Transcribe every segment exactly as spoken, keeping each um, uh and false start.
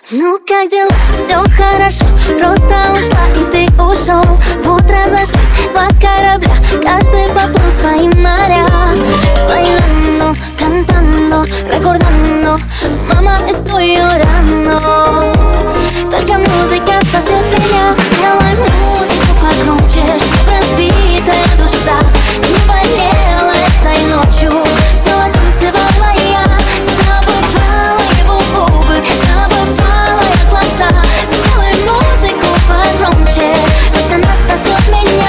Ну как дела? Все хорошо, просто ушла и ты ушел. Вот разошлись два корабля, каждый поплыл свои моря. Bailando, cantando, recordando, mamá, estoy llorando. Только музыка спасет меня. Сделай музыку погромче, чтоб разбитая душа не болела этой ночью. Снова танцевала я, забывала его губы, забывала я глаза. Сделай музыку погромче, пусть она спасет меня.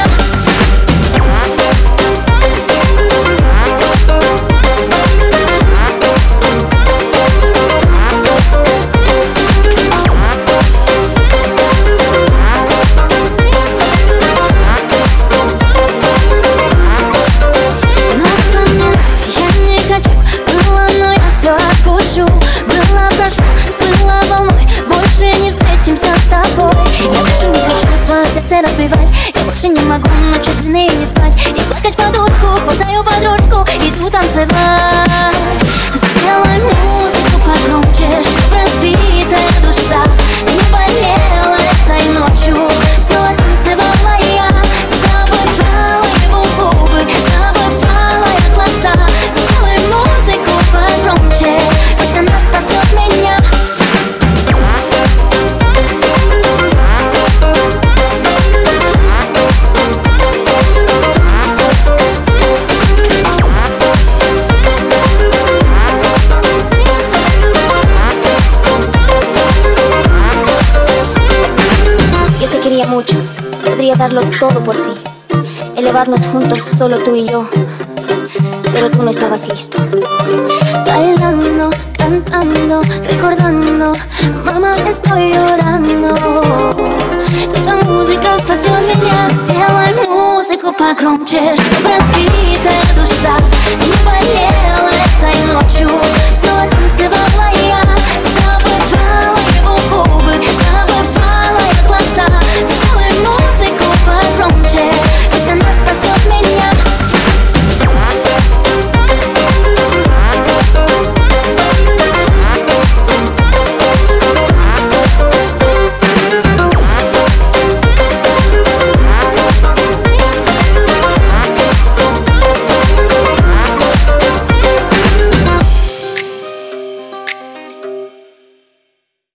Было прошло, смыло волной, больше не встретимся с тобой. Я больше не хочу свое сердце разбивать. Я больше не могу ночи длинные не спать и плакать в подушку, хватаю подружку, иду танцевать. Сделай музыку погромче, чтоб разбитая душа не болела этой ночью. Снова танцевала я, забывала его губы, забывала я глаза. Сделай музыку погромче, пусть она спасет меня. Yo te quería mucho, podría darlo todo por ti, elevarnos juntos, solo tú y yo, pero tú no estabas listo. Bailando, cantando, recordando, mamá, estoy llorando. Только музыка спасет меня. Сделай музыку погромче,